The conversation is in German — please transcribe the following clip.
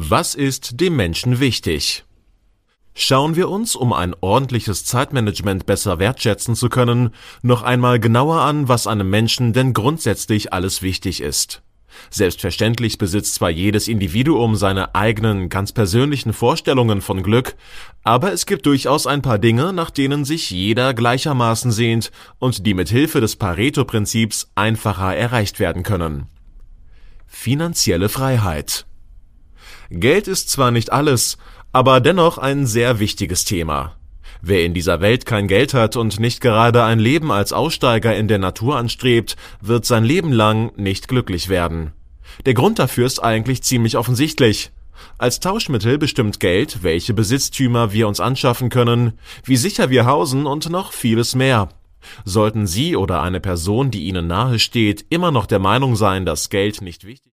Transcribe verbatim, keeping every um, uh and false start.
Was ist dem Menschen wichtig? Schauen wir uns, um ein ordentliches Zeitmanagement besser wertschätzen zu können, noch einmal genauer an, was einem Menschen denn grundsätzlich alles wichtig ist. Selbstverständlich besitzt zwar jedes Individuum seine eigenen, ganz persönlichen Vorstellungen von Glück, aber es gibt durchaus ein paar Dinge, nach denen sich jeder gleichermaßen sehnt und die mit Hilfe des Pareto-Prinzips einfacher erreicht werden können. Finanzielle Freiheit. Geld ist zwar nicht alles, aber dennoch ein sehr wichtiges Thema. Wer in dieser Welt kein Geld hat und nicht gerade ein Leben als Aussteiger in der Natur anstrebt, wird sein Leben lang nicht glücklich werden. Der Grund dafür ist eigentlich ziemlich offensichtlich. Als Tauschmittel bestimmt Geld, welche Besitztümer wir uns anschaffen können, wie sicher wir hausen und noch vieles mehr. Sollten Sie oder eine Person, die Ihnen nahe steht, immer noch der Meinung sein, dass Geld nicht wichtig ist,